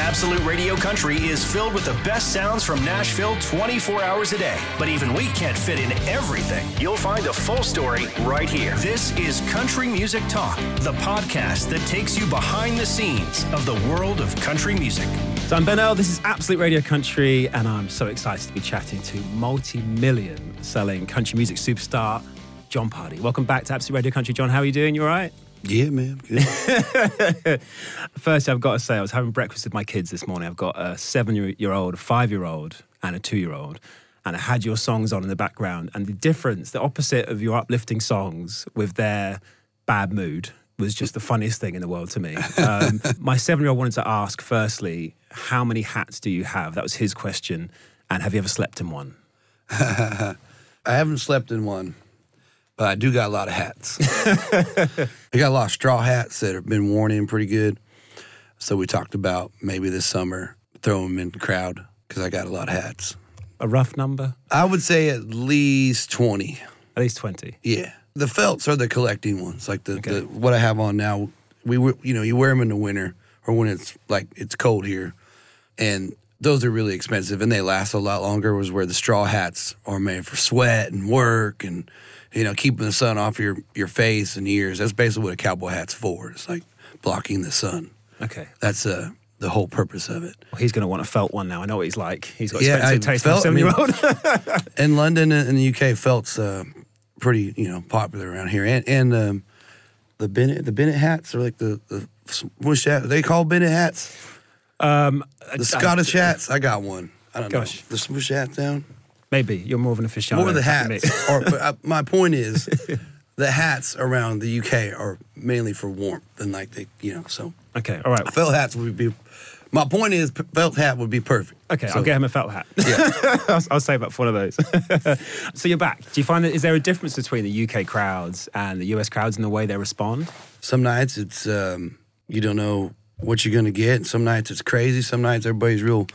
Absolute Radio Country is filled with the best sounds from Nashville 24 hours a day. But even we can't fit in everything. You'll find a full story right here. This is Country Music Talk, the podcast that takes you behind the scenes of the world of country music. So I'm Ben Earl, this is Absolute Radio Country, and I'm so excited to be chatting to multi-million selling country music superstar Jon Pardi. Welcome back to Absolute Radio Country. Jon, how are you doing? You all right? Yeah, man. Good. First, I've got to say, I was having breakfast with my kids this morning. I've got a 7-year-old, a 5-year-old, and a 2-year-old. And I had your songs on in the background. And the difference, the opposite of your uplifting songs with their bad mood was just the funniest thing in the world to me. My 7-year-old wanted to ask, firstly, how many hats do you have? That was his question. And have you ever slept in one? I haven't slept in one. But I do got a lot of hats. I got a lot of straw hats that have been worn in pretty good. So we talked about maybe this summer throw them in the crowd because I got a lot of hats. A rough number? I would say at least 20. At least 20? Yeah. The felts are the collecting ones. Like the what I have on now, you wear them in the winter or when it's cold here. And those are really expensive and they last a lot longer, was where the straw hats are made for sweat and work and keeping the sun off your face and ears. That's basically what a cowboy hat's for. It's like blocking the sun. Okay. That's the whole purpose of it. Well, he's going to want a felt one now. I know what he's like. He's got expensive taste for a 7-year-old. In London and the UK, felt's pretty popular around here. And the Bennett hats are like the swoosh hats. Are they called Bennett hats? The Scottish hats. I got one. I don't know. The swoosh hat down. Maybe. You're more of an aficionado. More of the hats. My point is, the hats around the UK are mainly for warmth and so. Okay, all right. Felt hats would be, my point is, felt hat would be perfect. Okay, so, I'll get him a felt hat. Yeah. I'll save up for one of those. So you're back. Do you find is there a difference between the UK crowds and the US crowds in the way they respond? Some nights it's, you don't know what you're going to get. Some nights it's crazy. Some nights everybody's real,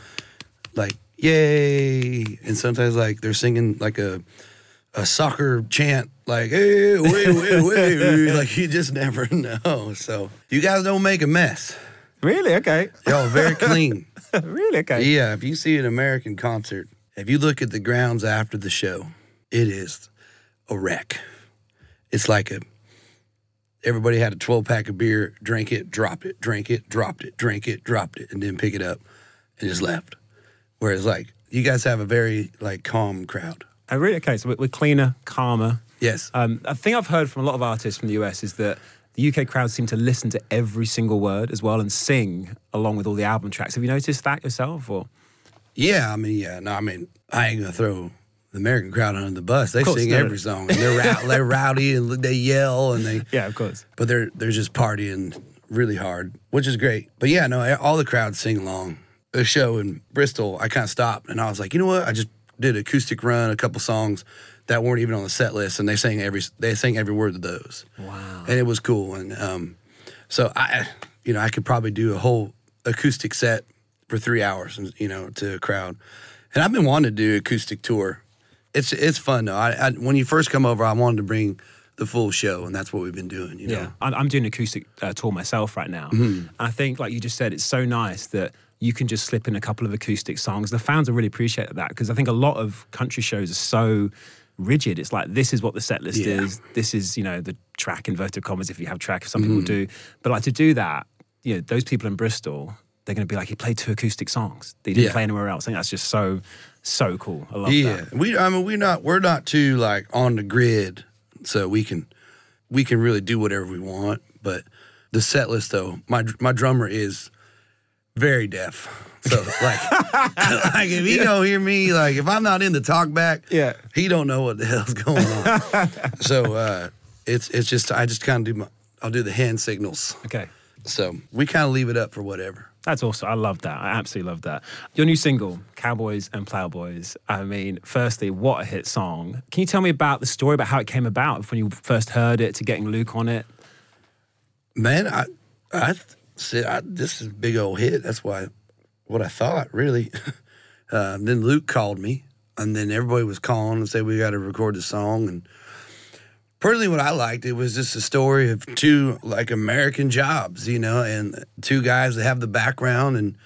yay, and sometimes they're singing a soccer chant, hey, wait, you just never know. So you guys don't make a mess. Really? Okay. Y'all are very clean. Really? Okay. Yeah, if you see an American concert, if you look at the grounds after the show, it is a wreck. It's everybody had a 12-pack of beer, drank it, dropped it, drank it, dropped it, drank it, dropped it, and then pick it up and just left. Whereas, you guys have a very, calm crowd. Oh, really? Okay, so we're cleaner, calmer. Yes. A thing I've heard from a lot of artists from the US is that the UK crowd seem to listen to every single word as well and sing along with all the album tracks. Have you noticed that yourself? Or? Yeah, I ain't going to throw the American crowd under the bus. They sing every song. And they're rowdy and they yell and they... Yeah, of course. But they're just partying really hard, which is great. But yeah, no, all the crowds sing along. A show in Bristol, I kind of stopped and I was like, you know what? I just did an acoustic run, a couple songs that weren't even on the set list, and they sang every word of those. Wow! And it was cool. And so I could probably do a whole acoustic set for 3 hours, to a crowd. And I've been wanting to do an acoustic tour. It's fun though. When you first come over, I wanted to bring the full show, and that's what we've been doing. Yeah, I'm doing an acoustic tour myself right now, and I think, like you just said, it's so nice that you can just slip in a couple of acoustic songs. The fans will really appreciate that because I think a lot of country shows are so rigid. It's this is what the set list is. This is, the track, inverted commas, if you have track, some people do. But to do that, those people in Bristol, they're going to be like, he played 2 acoustic songs. They didn't play anywhere else. I think that's just so cool. I love that. Yeah, we're not too on the grid, so we can really do whatever we want. But the set list though, my drummer is very deaf. So if he don't hear me, if I'm not in the talk back, he don't know what the hell's going on. So it's just I just kind of I'll do the hand signals. Okay. So we kind of leave it up for whatever. That's awesome. I love that. I absolutely love that. Your new single, Cowboys and Plowboys. Firstly, what a hit song. Can you tell me about the story, about how it came about, when you first heard it, to getting Luke on it? Man, I said, this is a big old hit. That's what I thought, really. Then Luke called me, and then everybody was calling and said, we got to record the song. And personally, what I liked, it was just a story of 2 American jobs, and 2 guys that have the background and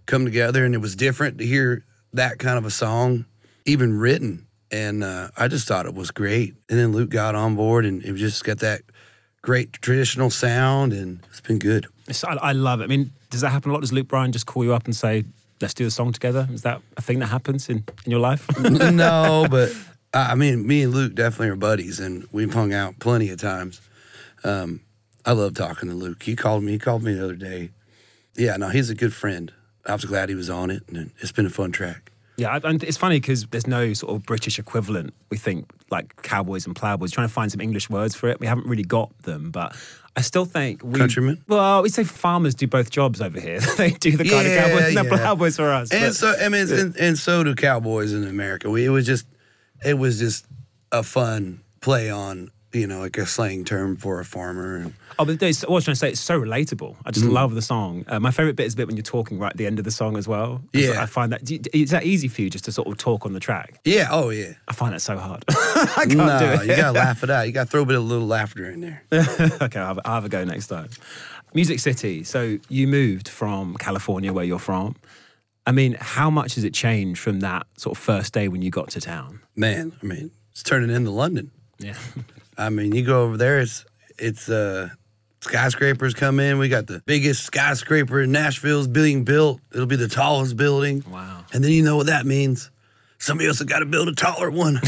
come together, and it was different to hear that kind of a song even written. And I just thought it was great. And then Luke got on board, and it just got that great traditional sound, and it's been good. I love it. I mean, does that happen a lot? Does Luke Bryan just call you up and say, let's do the song together? Is that a thing that happens in your life? No, but I mean, me and Luke definitely are buddies, and we've hung out plenty of times. I love talking to Luke. He called me the other day. Yeah, no, he's a good friend. I was glad he was on it, and it's been a fun track. Yeah, and it's funny because there's no sort of British equivalent, we think, like cowboys and plowboys. Trying to find some English words for it. We haven't really got them, but I still think Countrymen? Well, we say farmers do both jobs over here. They do the kind of cowboys and the plowboys for us. And so, I mean, and so do cowboys in America. It was just a fun play on, like a slang term for a farmer. And but what I was trying to say, it's so relatable. I just love the song. My favourite bit is the bit when you're talking right at the end of the song as well. Yeah. I find that, is that easy for you just to sort of talk on the track? Yeah, oh yeah. I find that so hard. I can't do it. You got to laugh it out. You got to throw a bit of little laughter in there. Okay, I'll have a go next time. Music City. So you moved from California, where you're from. I mean, how much has it changed from that sort of first day when you got to town? Man, I mean, it's turning into London. Yeah. I mean, you go over there, it's skyscrapers come in. We got the biggest skyscraper in Nashville's being built. It'll be the tallest building. Wow. And then you know what that means. Somebody else has got to build a taller one.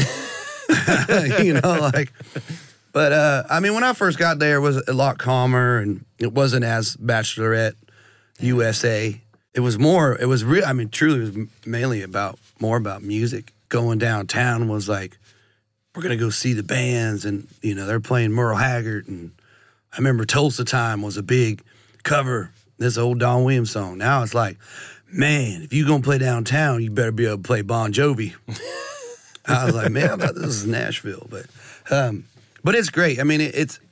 But I mean, when I first got there, it was a lot calmer, and it wasn't as Bachelorette USA. It was real. I mean, truly, it was mainly more about music. Going downtown was like, we're going to go see the bands, and, they're playing Merle Haggard, and I remember Tulsa Time was a big cover, this old Don Williams song. Now it's like, man, if you're going to play downtown, you better be able to play Bon Jovi. I was like, man, I thought this was Nashville. But it's great. I mean, it's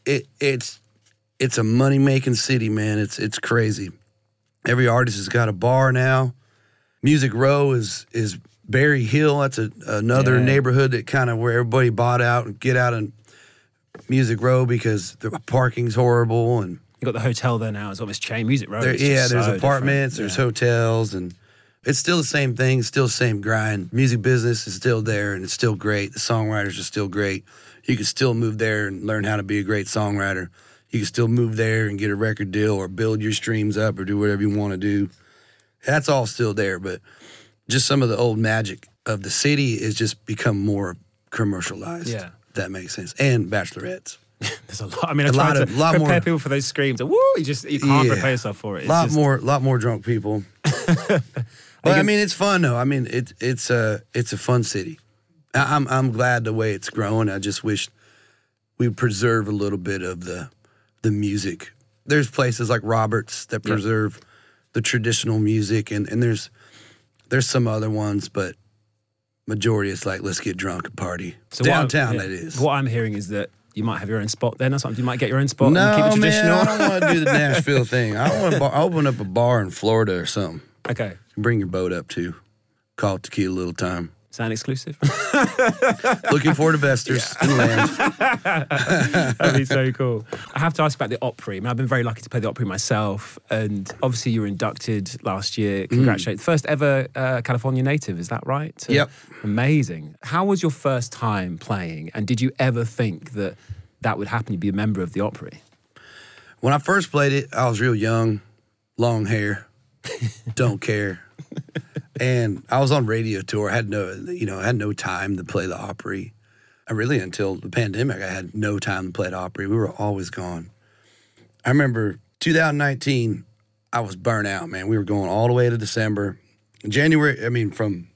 a money-making city, man. It's crazy. Every artist has got a bar now. Music Row is Berry Hill. That's another neighborhood that kind of where everybody bought out and get out in Music Row because the parking's horrible. And you got the hotel there now. It's almost chain Music Row. There's apartments, there's hotels, and it's still the same thing. It's still the same grind. Music business is still there, and it's still great. The songwriters are still great. You can still move there and learn how to be a great songwriter. You can still move there and get a record deal or build your streams up or do whatever you want to do. That's all still there, but just some of the old magic of the city is just become more commercialized. Yeah. If that makes sense. And bachelorettes. There's a lot. I mean, I try to prepare more people for those screams. Woo! You can't prepare yourself for it. Lot more drunk people. But I mean, it's fun though. I mean, it's a fun city. I'm glad the way it's growing. I just wish we preserve a little bit of the music. There's places like Roberts that preserve the traditional music, and there's some other ones, but majority is like, let's get drunk and party. So downtown, that is. What I'm hearing is that you might have your own spot then or something. You might get your own spot and keep it traditional. Man, I don't want to do the Nashville thing. I want to open up a bar in Florida or something. Okay. Bring your boat up too. Call it Tequila Little Time. Sound exclusive? Looking for investors in land. That'd be so cool. I have to ask about the Opry. I mean, I've been very lucky to play the Opry myself, and obviously you were inducted last year. Congratulations. First ever California native, is that right? Yep. Amazing. How was your first time playing, and did you ever think that would happen, you'd be a member of the Opry? When I first played it, I was real young, long hair, don't care. And I was on radio tour. I had no time to play the Opry. Until the pandemic, I had no time to play the Opry. We were always gone. I remember 2019, I was burnt out, man. We were going all the way to December. January, from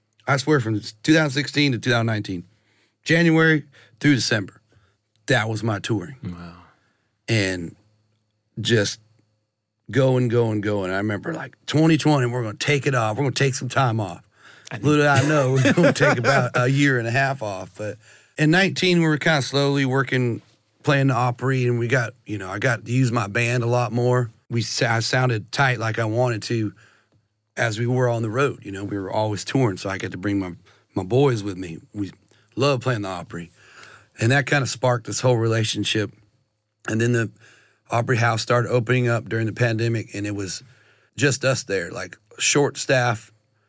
2016 to 2019. January through December. That was my touring. Wow. And just going. I remember like 2020, we're going to take it off. We're going to take some time off. Little did I know we're going to take about a year and a half off. But in 19, we were kind of slowly working, playing the Opry, and I got to use my band a lot more. I sounded tight like I wanted to as we were on the road. We were always touring, so I got to bring my boys with me. We loved playing the Opry. And that kind of sparked this whole relationship. And then the Opry House started opening up during the pandemic, and it was just us there, like short staff,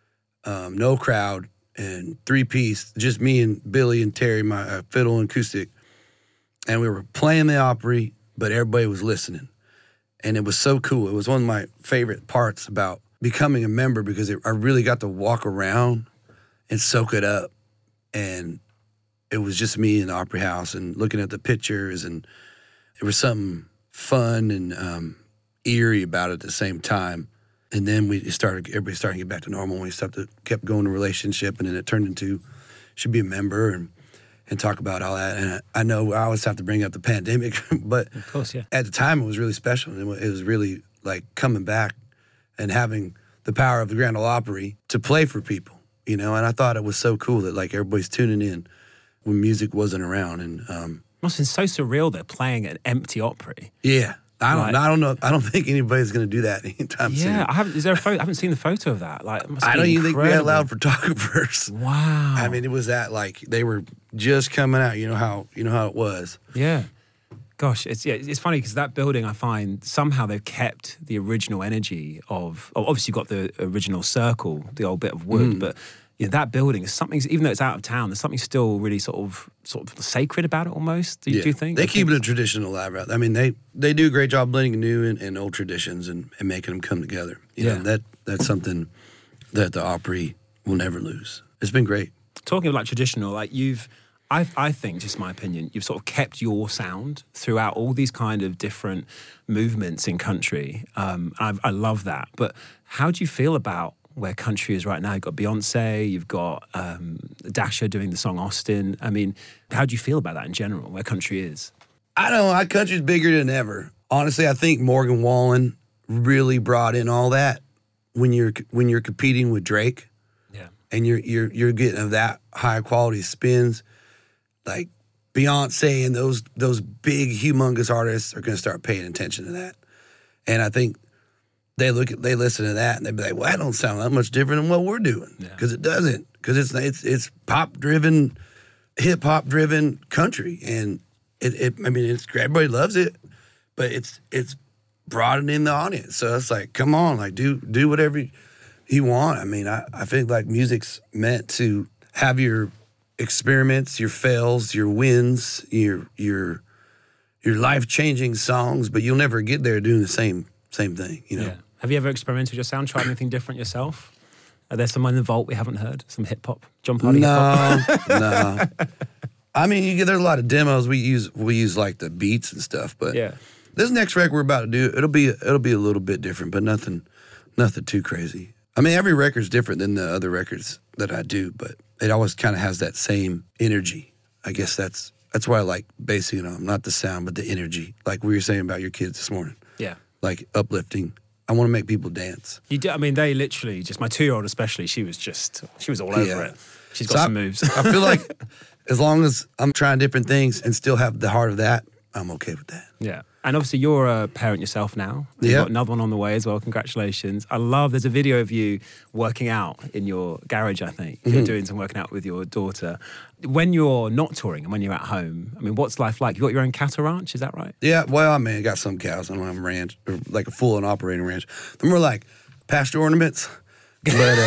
no crowd, and 3-piece, just me and Billy and Terry, my fiddle and acoustic. And we were playing the Opry, but everybody was listening. And it was so cool. It was one of my favorite parts about becoming a member because I really got to walk around and soak it up. And it was just me in the Opry House and looking at the pictures, and there was something fun and eerie about it at the same time. And then everybody started to get back to normal. We kept going to relationship, and then it turned into should be a member and talk about all that. And I know I always have to bring up the pandemic, but Of course, yeah. at the time it was really special. It was really like coming back and having the power of the Grand Ole Opry to play for people, And I thought it was so cool that like everybody's tuning in when music wasn't around. And must have been so surreal they're playing an empty Opry. yeah. I don't know. I don't think anybody's going to do that anytime soon. Yeah, I haven't seen the photo of that. Like, it must I be don't even think we had incredible. loud photographers. Wow. I mean, it was that like they were just coming out. You know how it was. Yeah. Gosh, it's funny because that building, I find somehow they've kept the original energy of. Obviously, you've got the original circle, the old bit of wood, but that building is something. Even though it's out of town, there's something still really sort of sacred about it almost. Do you think they keep the tradition alive? Right? I mean, they do a great job blending new and old traditions and making them come together. You know, that's something that the Opry will never lose. It's been great. Talking about traditional, like I think, just my opinion, you've sort of kept your sound throughout all these kind of different movements in country. I love that. But how do you feel about where country is right now? You've got Beyonce, you've got Dasha doing the song Austin. I mean, how do you feel about that in general, where country is? I don't know. Our country's bigger than ever. Honestly, I think Morgan Wallen really brought in all that when you're competing with Drake. Yeah. And you're getting that high quality spins. Like Beyonce and those big, humongous artists are going to start paying attention to that. And I think they listen to that and they be like, well, that don't sound that much different than what we're doing. Because it doesn't. Because it's pop-driven, hip-hop-driven country. And everybody loves it, but it's broadening the audience. So it's like, come on, like do whatever you want. I mean, I think like music's meant to have your experiments, your fails, your wins, your life-changing songs, but you'll never get there doing the same thing, Yeah. Have you ever experimented with your sound, tried anything different yourself? Are there someone in the vault we haven't heard? Some hip-hop? John Party hip-hop? No. I mean, there's a lot of demos. We use like the beats and stuff, but this next record we're about to do, it'll be a little bit different, but nothing too crazy. I mean, every record's different than the other records that I do, but it always kind of has that same energy. I guess that's why I like basing it on, not the sound, but the energy. Like we were saying about your kids this morning. Yeah. Like uplifting. I want to make people dance. You do, I mean, they literally, just my 2-year-old especially, she was all over it. She's got some moves. I feel like as long as I'm trying different things and still have the heart of that, I'm okay with that. Yeah. And obviously you're a parent yourself now. You've got another one on the way as well. Congratulations. There's a video of you working out in your garage, I think. You're doing some working out with your daughter. When you're not touring and when you're at home, I mean, what's life like? You got your own cattle ranch, is that right? Yeah, well, I mean, I got some cows. I don't have a ranch, or like a full-on operating ranch. They're more like pasture ornaments. But,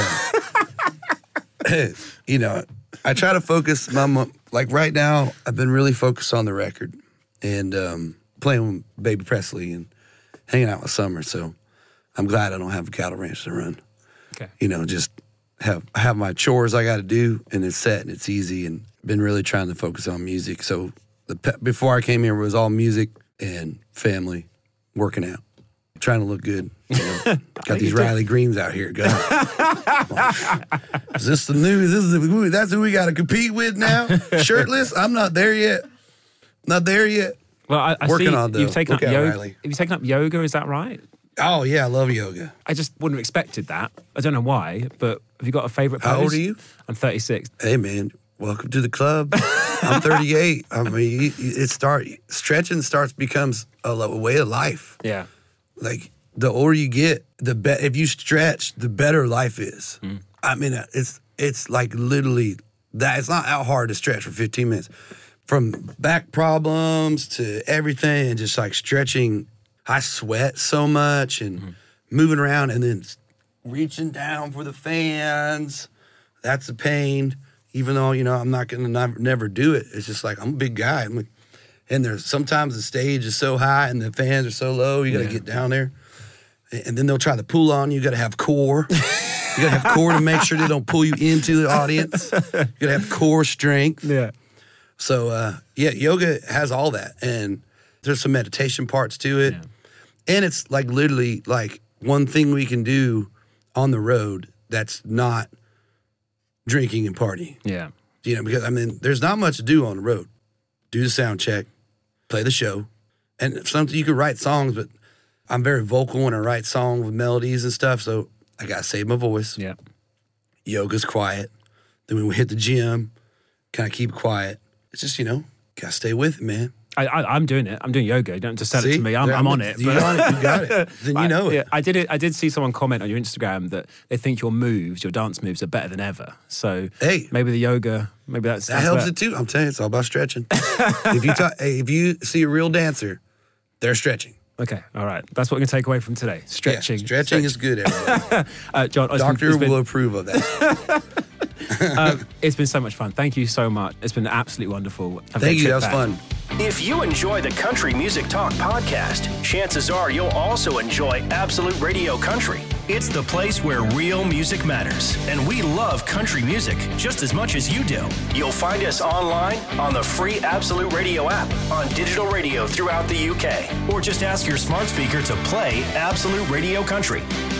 I try to focus. Like right now, I've been really focused on the record and playing with Baby Presley and hanging out with Summer. So I'm glad I don't have a cattle ranch to run. Okay. Just have my chores I got to do, and it's set and it's easy. And been really trying to focus on music. So before I came here, it was all music and family, working out, trying to look good. Got these Riley Greens out here. Go. Is this the new? That's who we got to compete with now. Shirtless? I'm not there yet. Not there yet. Well, I working see on you've taken up yoga. Riley. Have you taken up yoga? Is that right? Oh yeah, I love yoga. I just wouldn't have expected that. I don't know why, but have you got a favorite pose? How old are you? I'm 36. Hey man, welcome to the club. I'm 38. I mean, stretching becomes a way of life. Yeah. Like the older you get, if you stretch, the better life is. I mean, it's like literally that. It's not that hard to stretch for 15 minutes. From back problems to everything, and just like stretching. I sweat so much, and moving around and then reaching down for the fans. That's a pain. Even though, I'm not going to never do it. It's just like, I'm a big guy. And there's sometimes the stage is so high and the fans are so low, you got to get down there. And then they'll try to pull on you. You got to have core. You got to have core to make sure they don't pull you into the audience. You got to have core strength. Yeah. So, yoga has all that. And there's some meditation parts to it. Yeah. And it's like literally like one thing we can do on the road that's not drinking and partying. Yeah. Because, there's not much to do on the road. Do the sound check, play the show. And something you could write songs, but I'm very vocal when I write songs with melodies and stuff, so I got to save my voice. Yeah. Yoga's quiet. Then when we hit the gym, kind of keep quiet. It's just, got to stay with it, man. I'm doing it. I'm doing yoga. You don't have to sell it to me. I'm on it. You're on it. You got it. Then you know it. Yeah, I did it. I did see someone comment on your Instagram that they think your dance moves are better than ever. So maybe the yoga, maybe that helps it too. I'm telling you, it's all about stretching. If you see a real dancer, they're stretching. Okay, all right. That's what we can take away from today. Stretching. Yeah, stretching is good, everybody. John, Doctor will approve of that. It's been so much fun. Thank you so much. It's been absolutely wonderful. Thank you. That was fun. If you enjoy the Country Music Talk podcast, chances are you'll also enjoy Absolute Radio Country. It's the place where real music matters, and we love country music just as much as you do. You'll find us online on the free Absolute Radio app, on digital radio throughout the UK, or just ask your smart speaker to play Absolute Radio Country.